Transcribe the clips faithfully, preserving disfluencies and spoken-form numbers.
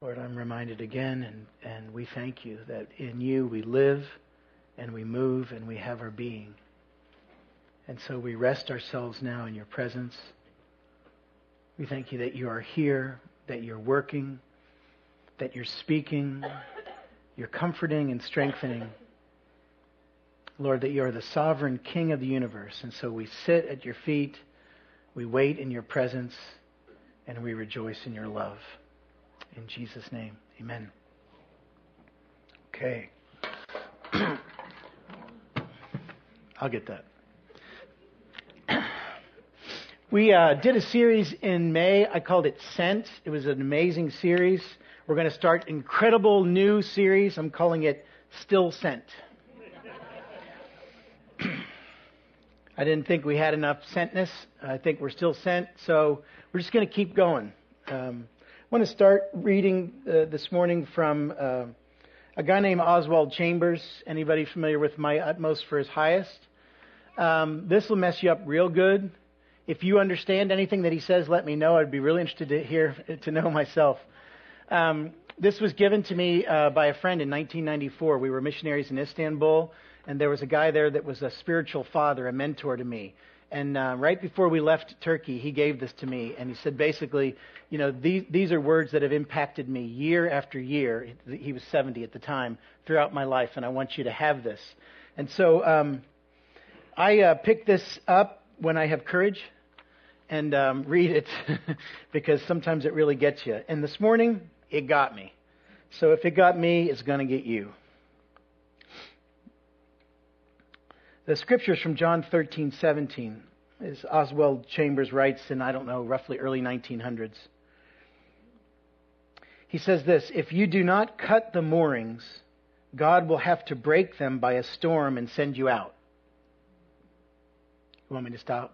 Lord, I'm reminded again, and, and we thank you that in you we live and we move and we have our being. And so we rest ourselves now in your presence. We thank you that you are here, that you're working, that you're speaking, you're comforting and strengthening. Lord, that you are the sovereign King of the universe. And so we sit at your feet, we wait in your presence, and we rejoice in your love. In Jesus' name, amen. Okay. I'll get that. We uh, did a series in May. I called it Sent. It was an amazing series. We're going to start an incredible new series. I'm calling it Still Sent. I didn't think we had enough sentness. I think we're still sent. So we're just going to keep going. Um, I want to start reading uh, this morning from uh, a guy named Oswald Chambers. Anybody familiar with My Utmost for His Highest? Um, this will mess you up real good. If you understand anything that he says, let me know. I'd be really interested to hear, to know myself. Um, this was given to me uh, by a friend in nineteen ninety-four. We were missionaries in Istanbul, and there was a guy there that was a spiritual father, a mentor to me. And uh, right before we left Turkey, he gave this to me, and he said basically, you know, these, these are words that have impacted me year after year. He was seventy at the time, throughout my life, and I want you to have this. And so um, I uh, picked this up when I have courage and um, read it because sometimes it really gets you. And this morning, it got me. So if it got me, it's going to get you. The scriptures from John thirteen seventeen, as Oswald Chambers writes in, I don't know, roughly early nineteen hundreds. He says this: if you do not cut the moorings, God will have to break them by a storm and send you out. You want me to stop?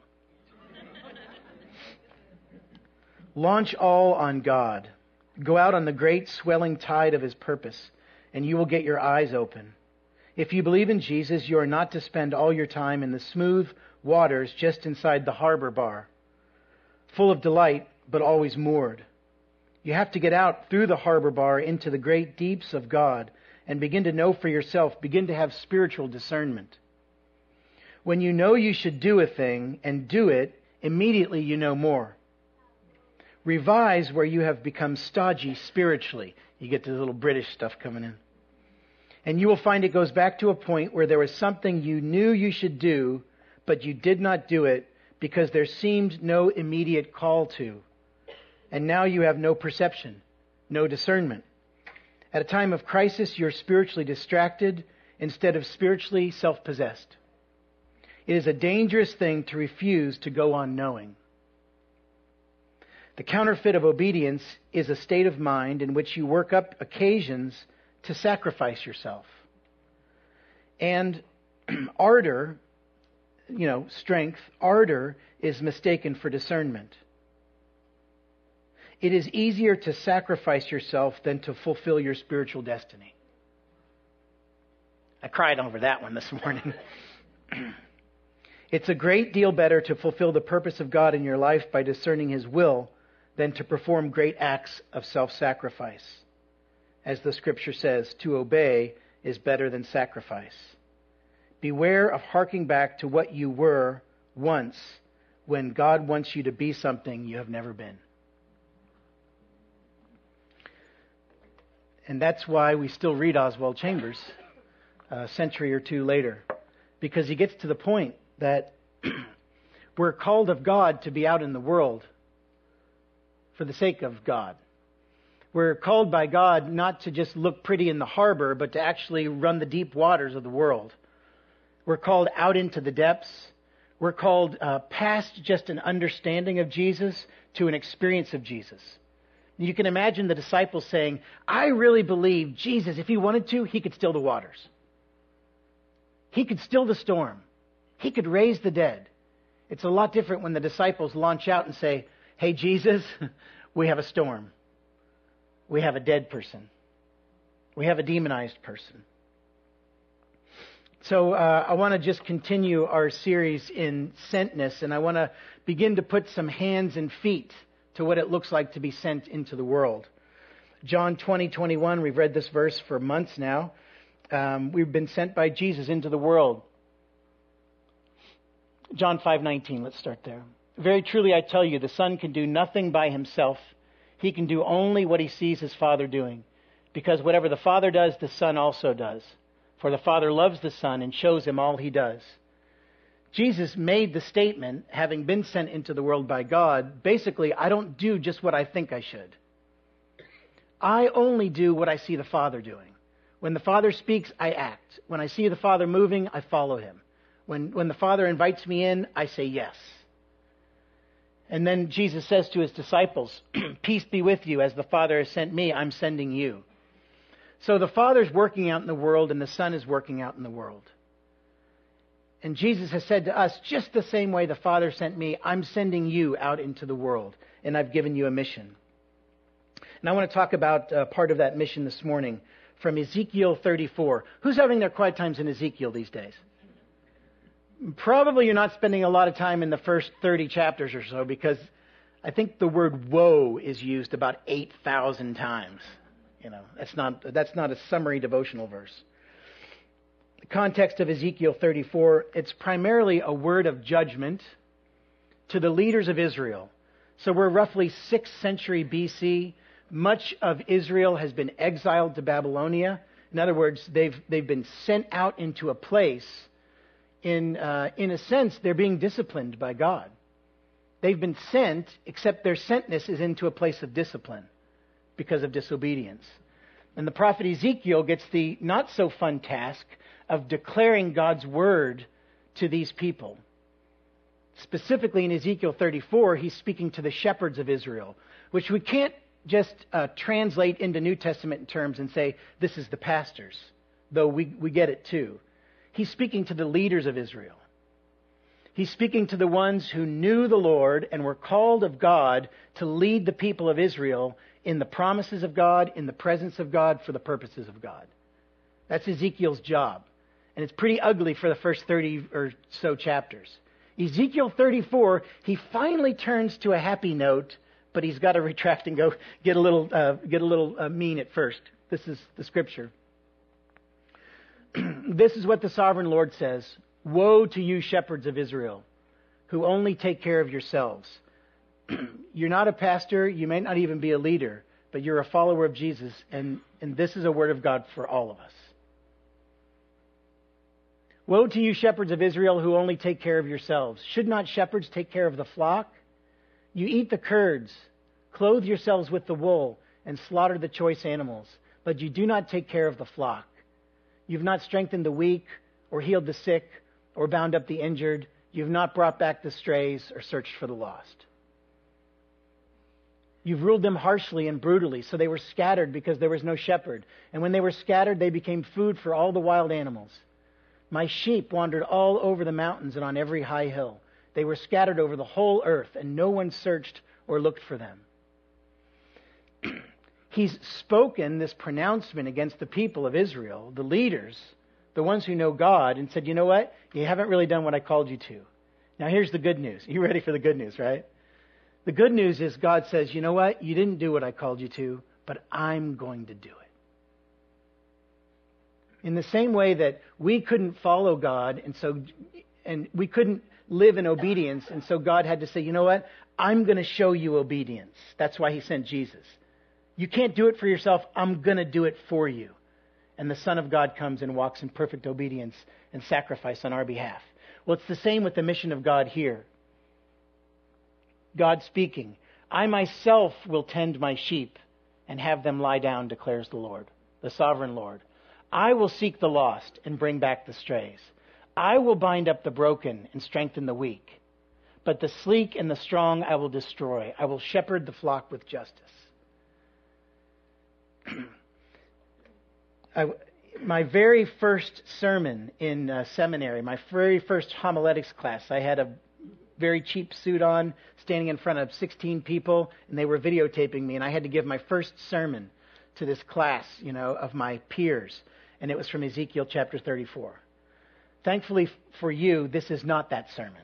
Launch all on God. Go out on the great swelling tide of His purpose, and you will get your eyes open. If you believe in Jesus, you are not to spend all your time in the smooth waters just inside the harbor bar, full of delight, but always moored. You have to get out through the harbor bar into the great deeps of God and begin to know for yourself, begin to have spiritual discernment. When you know you should do a thing and do it, immediately you know more. Revise where you have become stodgy spiritually. You get the little British stuff coming in. And you will find it goes back to a point where there was something you knew you should do, but you did not do it because there seemed no immediate call to. And now you have no perception, no discernment. At a time of crisis, you're spiritually distracted instead of spiritually self-possessed. It is a dangerous thing to refuse to go on knowing. The counterfeit of obedience is a state of mind in which you work up occasions to sacrifice yourself. And ardor, you know, strength, ardor is mistaken for discernment. It is easier to sacrifice yourself than to fulfill your spiritual destiny. I cried over that one this morning. It's a great deal better to fulfill the purpose of God in your life by discerning His will than to perform great acts of self-sacrifice. As the scripture says, to obey is better than sacrifice. Beware of harking back to what you were once when God wants you to be something you have never been. And that's why we still read Oswald Chambers a century or two later. Because he gets to the point that we're called of God to be out in the world for the sake of God. We're called by God not to just look pretty in the harbor, but to actually run the deep waters of the world. We're called out into the depths. We're called uh, past just an understanding of Jesus to an experience of Jesus. You can imagine the disciples saying, I really believe Jesus, if He wanted to, He could still the waters. He could still the storm. He could raise the dead. It's a lot different when the disciples launch out and say, hey, Jesus, we have a storm. We have a dead person. We have a demonized person. So uh, I want to just continue our series in sentness, and I want to begin to put some hands and feet to what it looks like to be sent into the world. John twenty, twenty-one, we've read this verse for months now. Um, we've been sent by Jesus into the world. John five nineteen, let's start there. Very truly I tell you, the Son can do nothing by himself. He can do only what he sees his Father doing. Because whatever the Father does, the Son also does. For the Father loves the Son and shows him all he does. Jesus made the statement, having been sent into the world by God, basically, I don't do just what I think I should. I only do what I see the Father doing. When the Father speaks, I act. When I see the Father moving, I follow him. When, when the Father invites me in, I say yes. And then Jesus says to his disciples, peace be with you. As the Father has sent me, I'm sending you. So the Father's working out in the world and the Son is working out in the world. And Jesus has said to us, just the same way the Father sent me, I'm sending you out into the world. And I've given you a mission. And I want to talk about uh, part of that mission this morning from Ezekiel thirty-four. Who's having their quiet times in Ezekiel these days? Probably you're not spending a lot of time in the first thirty chapters or so, because I think the word woe is used about eight thousand times. You know, that's not, that's not a summary devotional verse. The context of Ezekiel thirty-four, it's primarily a word of judgment to the leaders of Israel. So we're roughly sixth century B C. Much of Israel has been exiled to Babylonia. In other words, they've they've been sent out into a place. In uh, in a sense, they're being disciplined by God. They've been sent, except their sentness is into a place of discipline because of disobedience. And the prophet Ezekiel gets the not so fun task of declaring God's word to these people. Specifically in Ezekiel thirty-four, he's speaking to the shepherds of Israel, which we can't just uh, translate into New Testament terms and say, this is the pastors, though we, we get it too. He's speaking to the leaders of Israel. He's speaking to the ones who knew the Lord and were called of God to lead the people of Israel in the promises of God, in the presence of God, for the purposes of God. That's Ezekiel's job. And it's pretty ugly for the first thirty or so chapters. Ezekiel thirty-four, he finally turns to a happy note, but he's got to retract and go get a little uh, get a little uh, mean at first. This is the scripture. This is what the sovereign Lord says. Woe to you, shepherds of Israel, who only take care of yourselves. You're not a pastor. You may not even be a leader, but you're a follower of Jesus. And, and this is a word of God for all of us. Woe to you, shepherds of Israel, who only take care of yourselves. Should not shepherds take care of the flock? You eat the curds, clothe yourselves with the wool, and slaughter the choice animals, but you do not take care of the flock. You've not strengthened the weak, or healed the sick, or bound up the injured. You've not brought back the strays, or searched for the lost. You've ruled them harshly and brutally, so they were scattered because there was no shepherd. And when they were scattered, they became food for all the wild animals. My sheep wandered all over the mountains and on every high hill. They were scattered over the whole earth, and no one searched or looked for them. He's spoken this pronouncement against the people of Israel, the leaders, the ones who know God, and said, you know what? You haven't really done what I called you to. Now here's the good news. You ready for the good news, right? The good news is God says, you know what? You didn't do what I called you to, but I'm going to do it. In the same way that we couldn't follow God, and so and we couldn't live in obedience, and so God had to say, you know what? I'm going to show you obedience. That's why he sent Jesus. You can't do it for yourself. I'm going to do it for you. And the Son of God comes and walks in perfect obedience and sacrifice on our behalf. Well, it's the same with the mission of God here. God speaking, I myself will tend my sheep and have them lie down, declares the Lord, the sovereign Lord. I will seek the lost and bring back the strays. I will bind up the broken and strengthen the weak. But the sleek and the strong I will destroy. I will shepherd the flock with justice. I, my very first sermon in uh, seminary, my very first homiletics class, I had a very cheap suit on, standing in front of sixteen people, and they were videotaping me, and I had to give my first sermon to this class, you know, of my peers, and it was from Ezekiel chapter thirty-four. Thankfully for you, this is not that sermon.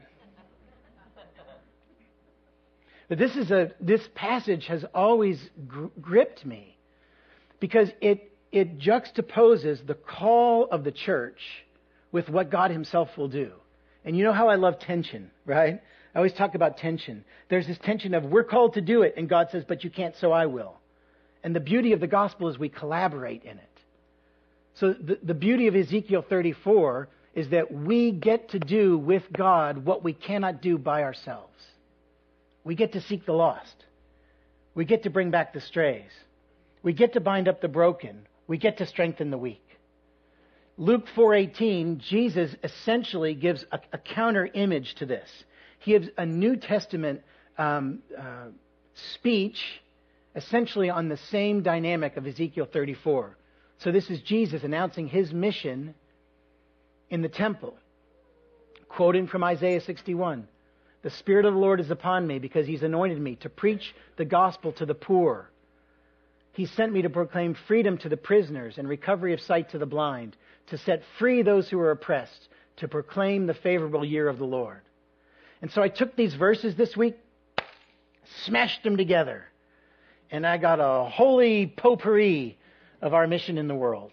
But this is a this passage has always gr- gripped me. because it, it juxtaposes the call of the church with what God himself will do. And you know how I love tension, right? I always talk about tension. There's this tension of we're called to do it, and God says, but you can't, so I will. And the beauty of the gospel is we collaborate in it. So the, the beauty of Ezekiel thirty-four is that we get to do with God what we cannot do by ourselves. We get to seek the lost. We get to bring back the strays. We get to bind up the broken. We get to strengthen the weak. Luke four eighteen, Jesus essentially gives a, a counter image to this. He gives a New Testament um, uh, speech essentially on the same dynamic of Ezekiel thirty-four. So this is Jesus announcing his mission in the temple. Quoting from Isaiah sixty-one. The Spirit of the Lord is upon me because he's anointed me to preach the gospel to the poor. He sent me to proclaim freedom to the prisoners and recovery of sight to the blind, to set free those who are oppressed, to proclaim the favorable year of the Lord. And so I took these verses this week, smashed them together, and I got a holy potpourri of our mission in the world.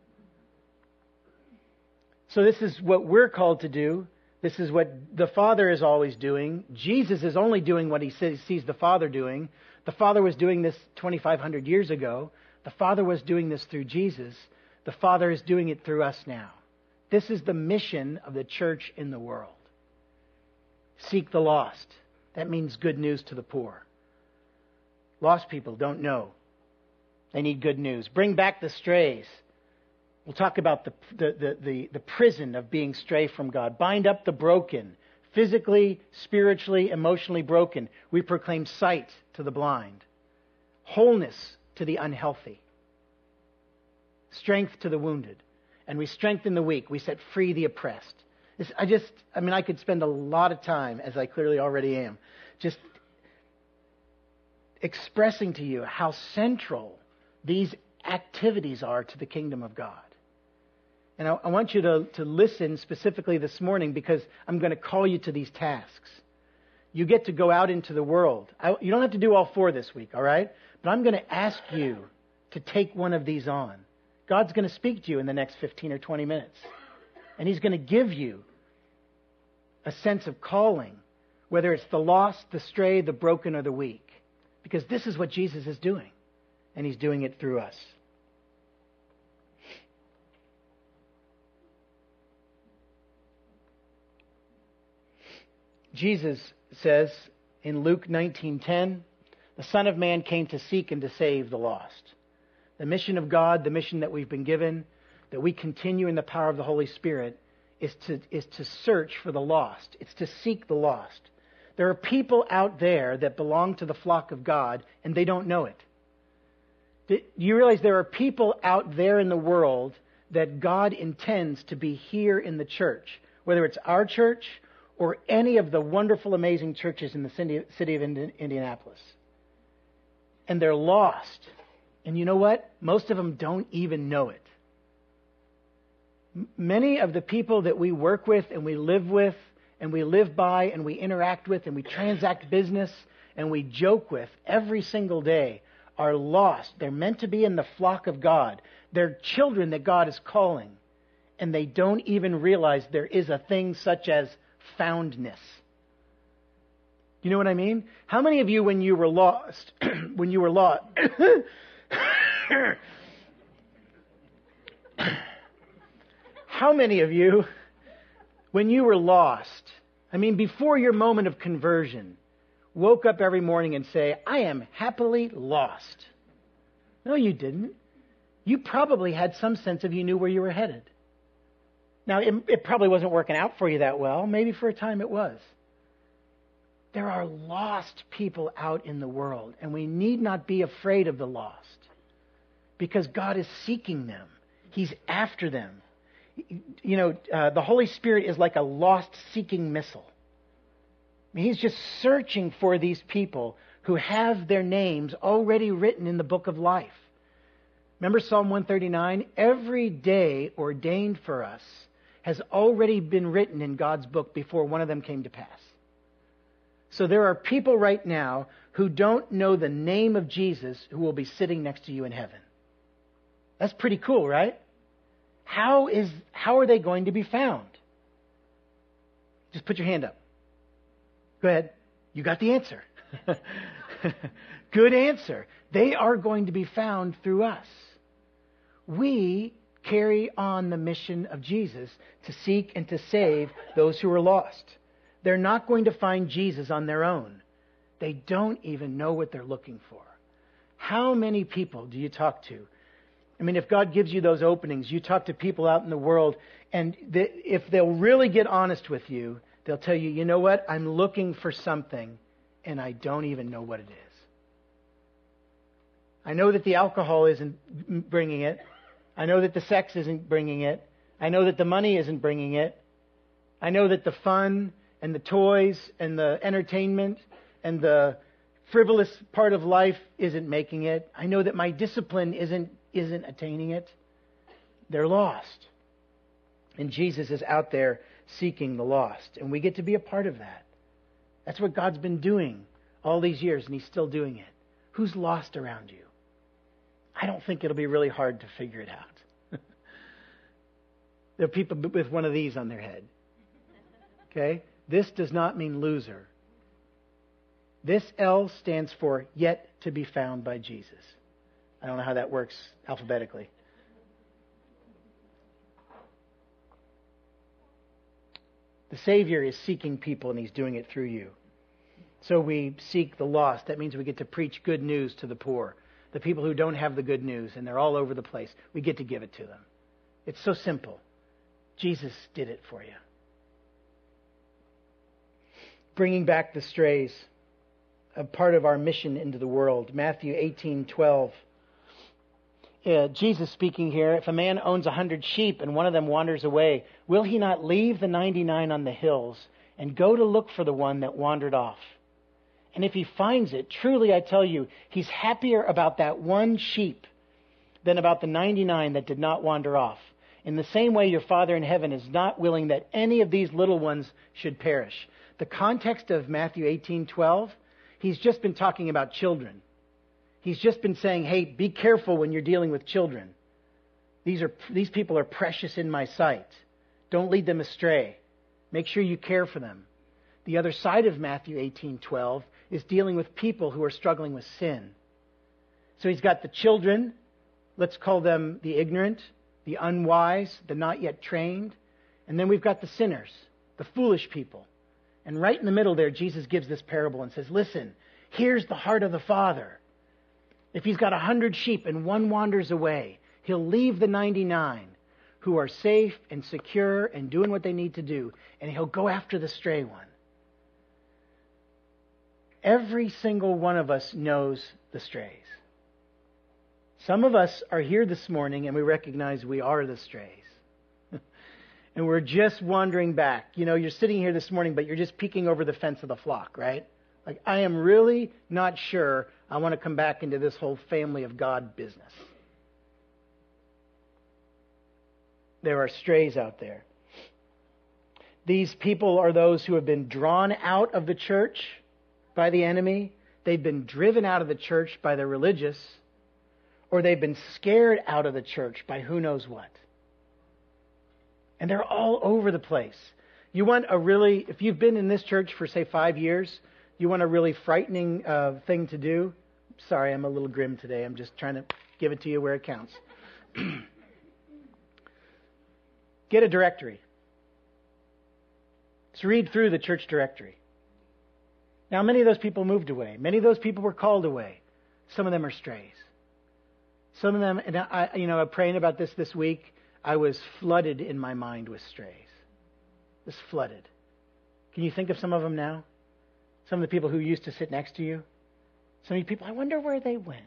So this is what we're called to do. This is what the Father is always doing. Jesus is only doing what he sees the Father doing. The Father was doing this twenty-five hundred years ago. The Father was doing this through Jesus. The Father is doing it through us now. This is the mission of the church in the world. Seek the lost. That means good news to the poor. Lost people don't know. They need good news. Bring back the strays. We'll talk about the, the, the, the, the prison of being stray from God. Bind up the broken. Physically, spiritually, emotionally broken. We proclaim sight to the blind. Wholeness to the unhealthy. Strength to the wounded. And we strengthen the weak. We set free the oppressed. This, I just, I mean, I could spend a lot of time, as I clearly already am, just expressing to you how central these activities are to the kingdom of God. And I, I want you to, to listen specifically this morning because I'm going to call you to these tasks. You get to go out into the world. I, you don't have to do all four this week, all right? But I'm going to ask you to take one of these on. God's going to speak to you in the next fifteen or twenty minutes. And he's going to give you a sense of calling, whether it's the lost, the stray, the broken, or the weak. Because this is what Jesus is doing. And he's doing it through us. Jesus says in Luke nineteen ten, the Son of Man came to seek and to save the lost. The mission of God, the mission that we've been given, that we continue in the power of the Holy Spirit, is to, is to search for the lost. It's to seek the lost. There are people out there that belong to the flock of God, and they don't know it. Do you realize there are people out there in the world that God intends to be here in the church, whether it's our church or any of the wonderful, amazing churches in the city of Indianapolis. And they're lost. And you know what? Most of them don't even know it. Many of the people that we work with and we live with and we live by and we interact with and we transact business and we joke with every single day are lost. They're meant to be in the flock of God. They're children that God is calling. And they don't even realize there is a thing such as foundness. You know what I mean? How many of you, when you were lost, when you were lost, how many of you, when you were lost, I mean, before your moment of conversion, woke up every morning and say, I am happily lost? No, you didn't. You probably had some sense of you knew where you were headed. Now, it, it probably wasn't working out for you that well. Maybe for a time it was. There are lost people out in the world, and we need not be afraid of the lost because God is seeking them. He's after them. You know, uh, the Holy Spirit is like a lost-seeking missile. I mean, he's just searching for these people who have their names already written in the book of life. Remember Psalm one thirty-nine? Every day ordained for us has already been written in God's book before one of them came to pass. So there are people right now who don't know the name of Jesus who will be sitting next to you in heaven. That's pretty cool, right? How is how are they going to be found? Just put your hand up. Go ahead. You got the answer. Good answer. They are going to be found through us. We carry on the mission of Jesus to seek and to save those who are lost. They're not going to find Jesus on their own. They don't even know what they're looking for. How many people do you talk to? I mean, if God gives you those openings, you talk to people out in the world, and they, if they'll really get honest with you, they'll tell you, you know what? I'm looking for something, and I don't even know what it is. I know that the alcohol isn't bringing it. I know that the sex isn't bringing it. I know that the money isn't bringing it. I know that the fun and the toys and the entertainment and the frivolous part of life isn't making it. I know that my discipline isn't isn't attaining it. They're lost. And Jesus is out there seeking the lost. And we get to be a part of that. That's what God's been doing all these years, and He's still doing it. Who's lost around you? I don't think it'll be really hard to figure it out. There are people with one of these on their head. Okay? This does not mean loser. This L stands for yet to be found by Jesus. I don't know how that works alphabetically. The Savior is seeking people, and He's doing it through you. So we seek the lost. That means we get to preach good news to the poor. The people who don't have the good news, and they're all over the place. We get to give it to them. It's so simple. Jesus did it for you. Bringing back the strays, a part of our mission into the world. Matthew eighteen twelve. Uh, Jesus speaking here, if a man owns a hundred sheep and one of them wanders away, will he not leave the ninety-nine on the hills and go to look for the one that wandered off? And if he finds it, truly I tell you, he's happier about that one sheep than about the ninety-nine that did not wander off. In the same way, your Father in heaven is not willing that any of these little ones should perish. The context of Matthew eighteen twelve, He's just been talking about children. He's just been saying, hey, be careful when you're dealing with children. These are these people are precious in my sight. Don't lead them astray. Make sure you care for them. The other side of Matthew eighteen twelve is dealing with people who are struggling with sin. So He's got the children, let's call them the ignorant, the unwise, the not yet trained. And then we've got the sinners, the foolish people. And right in the middle there, Jesus gives this parable and says, listen, here's the heart of the Father. If He's got a hundred sheep and one wanders away, He'll leave the ninety-nine who are safe and secure and doing what they need to do, and He'll go after the stray one. Every single one of us knows the strays. Some of us are here this morning and we recognize we are the strays. And we're just wandering back. You know, you're sitting here this morning, but you're just peeking over the fence of the flock, right? Like, I am really not sure I want to come back into this whole family of God business. There are strays out there. These people are those who have been drawn out of the church by the enemy. They've been driven out of the church by the religious. Or they've been scared out of the church by who knows what. And they're all over the place. You want a really, if you've been in this church for, say, five years, you want a really frightening uh, thing to do? Sorry, I'm a little grim today. I'm just trying to give it to you where it counts. Get a directory. Let's read through the church directory. Now, many of those people moved away. Many of those people were called away. Some of them are strays. Some of them, and I, you know, I'm praying about this this week. I was flooded in my mind with strays. Just flooded. Can you think of some of them now? Some of the people who used to sit next to you? Some of you people, I wonder where they went.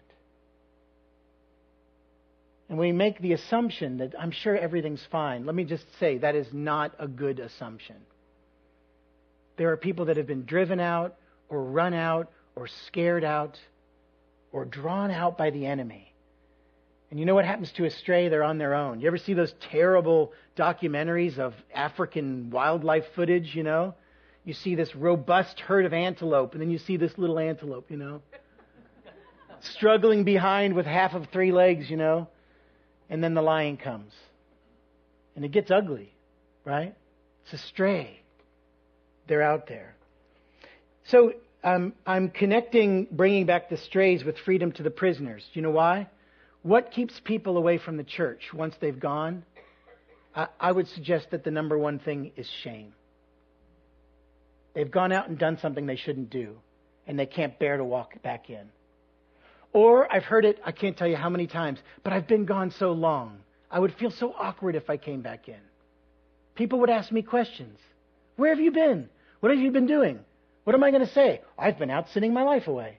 And we make the assumption that I'm sure everything's fine. Let me just say, that is not a good assumption. There are people that have been driven out, or run out, or scared out, or drawn out by the enemy. And you know what happens to a stray? They're on their own. You ever see those terrible documentaries of African wildlife footage, you know? You see this robust herd of antelope, and then you see this little antelope, you know? Struggling behind with half of three legs, you know? And then the lion comes. And it gets ugly, right? It's a stray. They're out there. So um, I'm connecting bringing back the strays with freedom to the prisoners. Do you know why? What keeps people away from the church once they've gone? I, I would suggest that the number one thing is shame. They've gone out and done something they shouldn't do, and they can't bear to walk back in. Or I've heard it, I can't tell you how many times, but I've been gone so long. I would feel so awkward if I came back in. People would ask me questions. Where have you been? What have you been doing? What am I going to say? I've been out sinning my life away.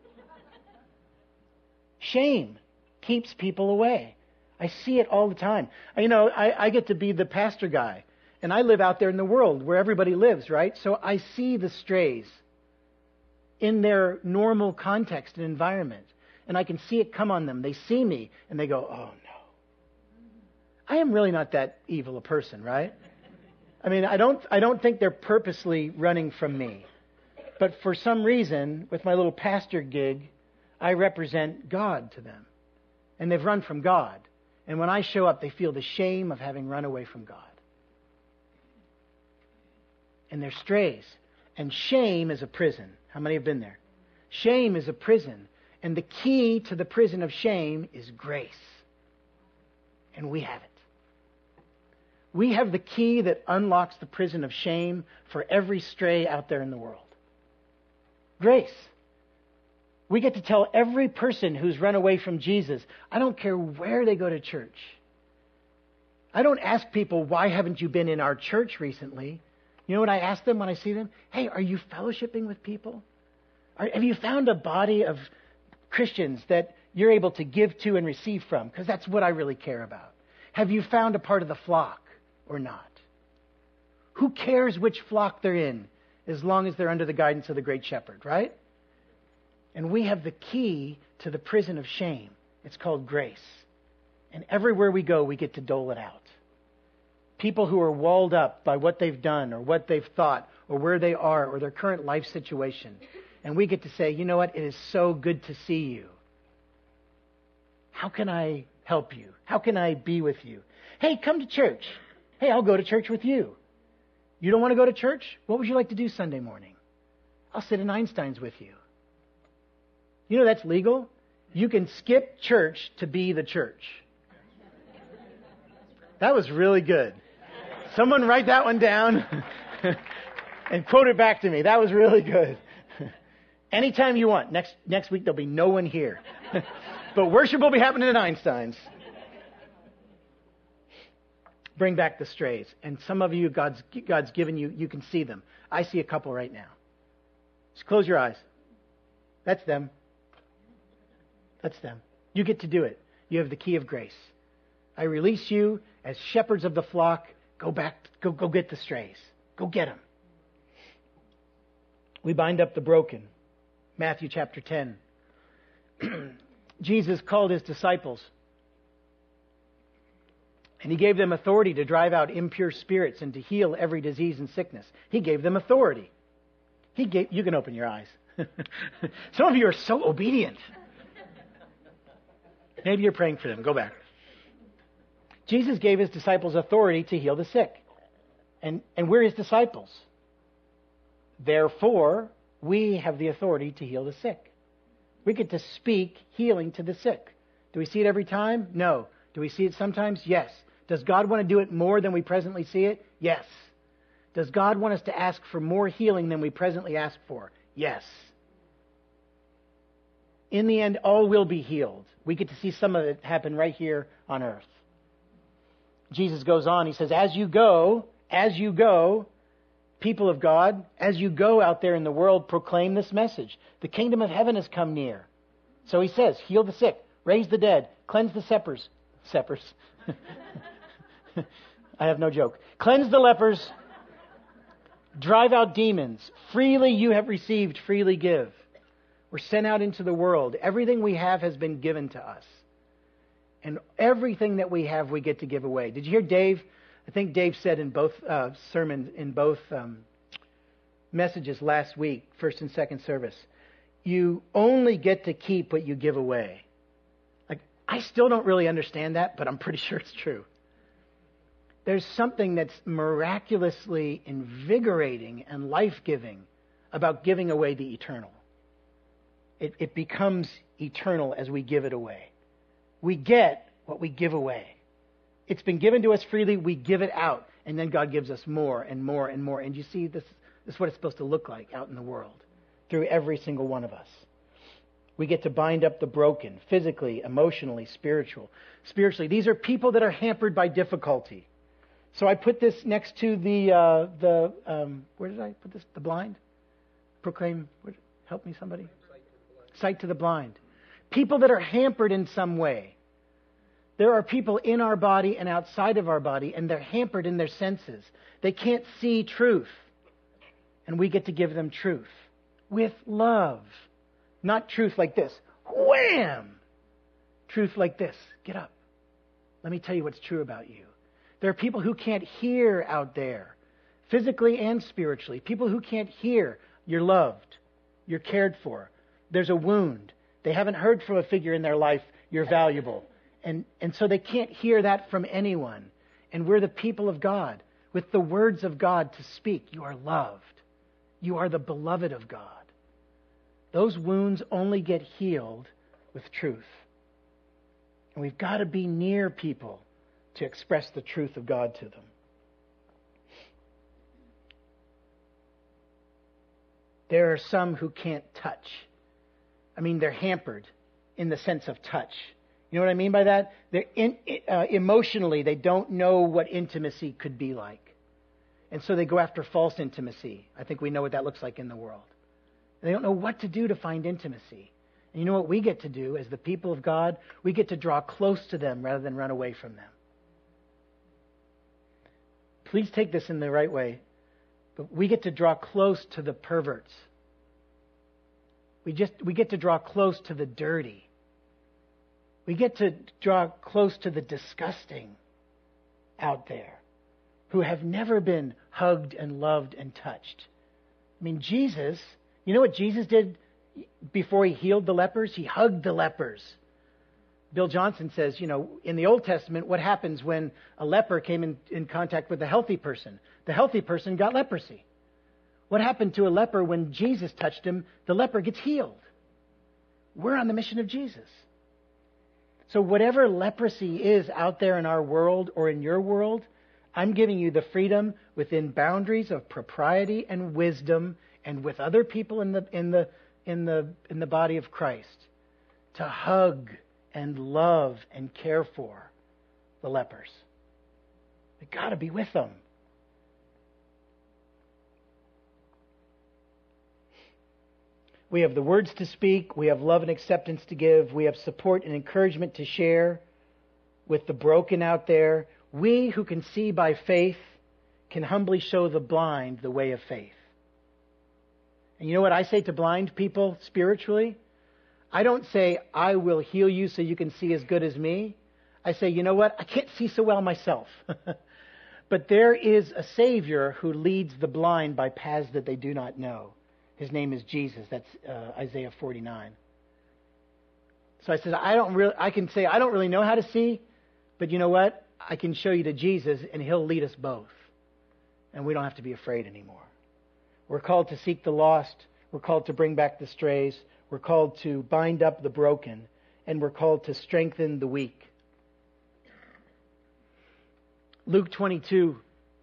Shame keeps people away. I see it all the time. You know, I, I get to be the pastor guy, and I live out there in the world where everybody lives, right? So I see the strays in their normal context and environment, and I can see it come on them. They see me, and they go, oh, no. I am really not that evil a person, right? I mean, I don't, I don't think they're purposely running from me. But for some reason, with my little pastor gig, I represent God to them. And they've run from God. And when I show up, they feel the shame of having run away from God. And they're strays. And shame is a prison. How many have been there? Shame is a prison. And the key to the prison of shame is grace. And we have it. We have the key that unlocks the prison of shame for every stray out there in the world. Grace. We get to tell every person who's run away from Jesus, I don't care where they go to church. I don't ask people, why haven't you been in our church recently? You know what I ask them when I see them? Hey, are you fellowshipping with people? Are, have you found a body of Christians that you're able to give to and receive from? Because that's what I really care about. Have you found a part of the flock or not? Who cares which flock they're in as long as they're under the guidance of the great shepherd, right? And we have the key to the prison of shame. It's called grace. And everywhere we go, we get to dole it out. People who are walled up by what they've done or what they've thought or where they are or their current life situation. And we get to say, you know what? It is so good to see you. How can I help you? How can I be with you? Hey, come to church. Hey, I'll go to church with you. You don't want to go to church? What would you like to do Sunday morning? I'll sit in Einstein's with you. You know that's legal? You can skip church to be the church. That was really good. Someone write that one down and quote it back to me. That was really good. Anytime you want. Next next week there'll be no one here. But worship will be happening at Einstein's. Bring back the strays. And some of you, God's, God's given you, you can see them. I see a couple right now. Just close your eyes. That's them. That's them. You get to do it. You have the key of grace. I release you as shepherds of the flock. Go back, go, go get the strays. Go get them. We bind up the broken. Matthew chapter ten. Jesus called his disciples. And he gave them authority to drive out impure spirits and to heal every disease and sickness. He gave them authority. He gave, you can open your eyes. Some of you are so obedient. Maybe you're praying for them. Go back. Jesus gave his disciples authority to heal the sick. And, and we're his disciples. Therefore, we have the authority to heal the sick. We get to speak healing to the sick. Do we see it every time? No. Do we see it sometimes? Yes. Does God want to do it more than we presently see it? Yes. Does God want us to ask for more healing than we presently ask for? Yes. In the end, all will be healed. We get to see some of it happen right here on earth. Jesus goes on, he says, as you go, as you go, people of God, as you go out there in the world, proclaim this message. The kingdom of heaven has come near. So he says, heal the sick, raise the dead, cleanse the lepers. Lepers. I have no joke. Cleanse the lepers. Drive out demons. Freely you have received, freely give. We're sent out into the world. Everything we have has been given to us. And everything that we have, we get to give away. Did you hear Dave? I think Dave said in both uh, sermons, in both um, messages last week, first and second service, you only get to keep what you give away. Like, I still don't really understand that, but I'm pretty sure it's true. There's something that's miraculously invigorating and life-giving about giving away the eternal. It, it becomes eternal as we give it away. We get what we give away. It's been given to us freely, we give it out, and then God gives us more and more and more. And you see, this, this is what it's supposed to look like out in the world, through every single one of us. We get to bind up the broken, physically, emotionally, spiritual. Spiritually, these are people that are hampered by difficulty. So I put this next to the, uh, the um, where did I put this? The blind? Proclaim, what, help me somebody? Sight to the blind. People that are hampered in some way. There are people in our body and outside of our body, and they're hampered in their senses. They can't see truth. And we get to give them truth with love. Not truth like this. Wham! Truth like this. Get up. Let me tell you what's true about you. There are people who can't hear out there, physically and spiritually. People who can't hear you're loved, you're cared for. There's a wound. They haven't heard from a figure in their life, you're valuable. And, and so they can't hear that from anyone. And we're the people of God with the words of God to speak. You are loved. You are the beloved of God. Those wounds only get healed with truth. And we've got to be near people to express the truth of God to them. There are some who can't touch. I mean, they're hampered in the sense of touch. You know what I mean by that? They're in, uh, emotionally, they don't know what intimacy could be like. And so they go after false intimacy. I think we know what that looks like in the world. They don't know what to do to find intimacy. And you know what we get to do as the people of God? We get to draw close to them rather than run away from them. Please take this in the right way. But we get to draw close to the perverts. We just we get to draw close to the dirty. We get to draw close to the disgusting out there who have never been hugged and loved and touched. I mean, Jesus, you know what Jesus did before he healed the lepers? He hugged the lepers. Bill Johnson says, you know, in the Old Testament, what happens when a leper came in, in contact with a healthy person? The healthy person got leprosy. What happened to a leper when Jesus touched him? The leper gets healed. We're on the mission of Jesus. So whatever leprosy is out there in our world or in your world, I'm giving you the freedom within boundaries of propriety and wisdom and with other people in the in the in the in the body of Christ to hug and love and care for the lepers. We've got to be with them. We have the words to speak. We have love and acceptance to give. We have support and encouragement to share with the broken out there. We who can see by faith can humbly show the blind the way of faith. And you know what I say to blind people spiritually? I don't say, I will heal you so you can see as good as me. I say, you know what? I can't see so well myself. But there is a Savior who leads the blind by paths that they do not know. His name is Jesus. That's uh, Isaiah forty-nine. So I said, I don't really, I can say, I don't really know how to see, but you know what? I can show you to Jesus and He'll lead us both. And we don't have to be afraid anymore. We're called to seek the lost. We're called to bring back the strays. We're called to bind up the broken. And we're called to strengthen the weak. Luke twenty-two.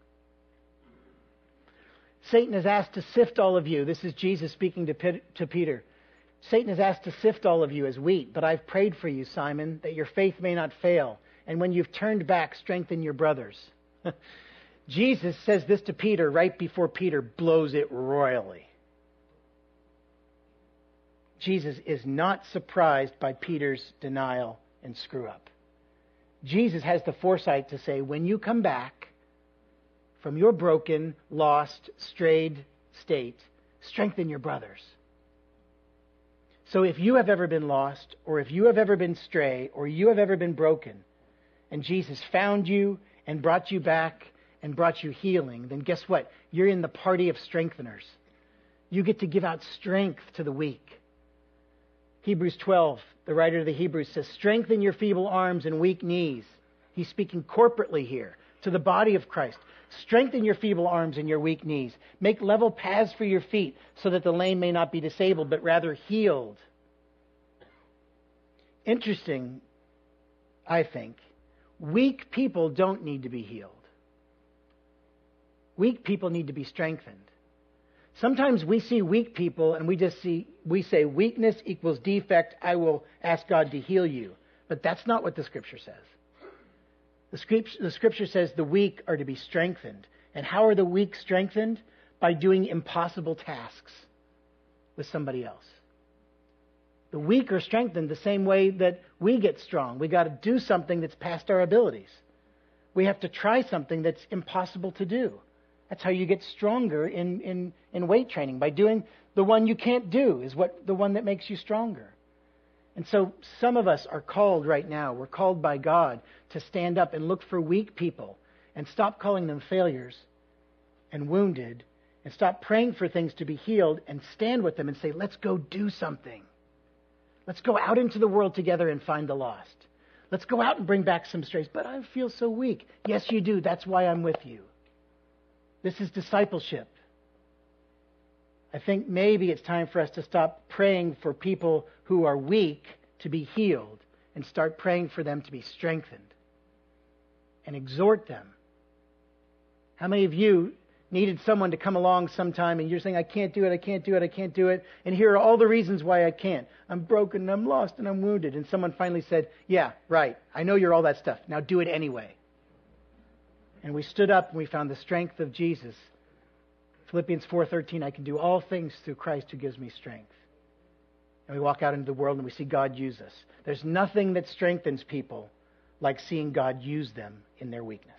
Satan has asked to sift all of you. This is Jesus speaking to, to Peter. Satan has asked to sift all of you as wheat, but I've prayed for you, Simon, that your faith may not fail. And when you've turned back, strengthen your brothers. Jesus says this to Peter right before Peter blows it royally. Jesus is not surprised by Peter's denial and screw up. Jesus has the foresight to say, when you come back from your broken, lost, strayed state, strengthen your brothers. So if you have ever been lost, or if you have ever been stray, or you have ever been broken, and Jesus found you and brought you back and brought you healing, then guess what? You're in the party of strengtheners. You get to give out strength to the weak. Hebrews twelve, the writer of the Hebrews says, strengthen your feeble arms and weak knees. He's speaking corporately here to the body of Christ. Strengthen your feeble arms and your weak knees. Make level paths for your feet so that the lame may not be disabled, but rather healed. Interesting, I think. Weak people don't need to be healed. Weak people need to be strengthened. Sometimes we see weak people and we just see, we say weakness equals defect. I will ask God to heal you. But that's not what the Scripture says. The scripture, the scripture says the weak are to be strengthened. And how are the weak strengthened? By doing impossible tasks with somebody else. The weak are strengthened the same way that we get strong. We got to do something that's past our abilities. We have to try something that's impossible to do. That's how you get stronger in, in, in weight training. By doing the one you can't do is what the one that makes you stronger. And so some of us are called right now, we're called by God to stand up and look for weak people and stop calling them failures and wounded and stop praying for things to be healed and stand with them and say, let's go do something. Let's go out into the world together and find the lost. Let's go out and bring back some strays. But I feel so weak. Yes, you do. That's why I'm with you. This is discipleship. I think maybe it's time for us to stop praying for people who are weak to be healed and start praying for them to be strengthened and exhort them. How many of you needed someone to come along sometime and you're saying, I can't do it, I can't do it, I can't do it, and here are all the reasons why I can't. I'm broken, I'm lost, and I'm wounded. And someone finally said, yeah, right, I know you're all that stuff. Now do it anyway. And we stood up and we found the strength of Jesus. Philippians four thirteen, I can do all things through Christ who gives me strength. And we walk out into the world and we see God use us. There's nothing that strengthens people like seeing God use them in their weakness.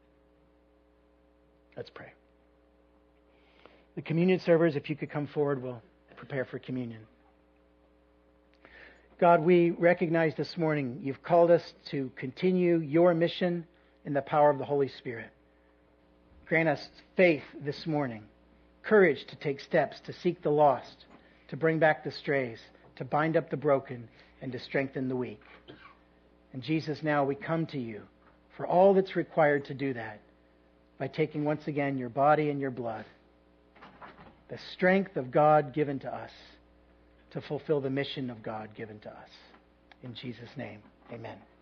Let's pray. The communion servers, if you could come forward, we'll prepare for communion. God, we recognize this morning you've called us to continue your mission in the power of the Holy Spirit. Grant us faith this morning, courage to take steps to seek the lost, to bring back the strays, to bind up the broken, and to strengthen the weak. And Jesus, now we come to you for all that's required to do that by taking once again your body and your blood, the strength of God given to us to fulfill the mission of God given to us. In Jesus' name, amen.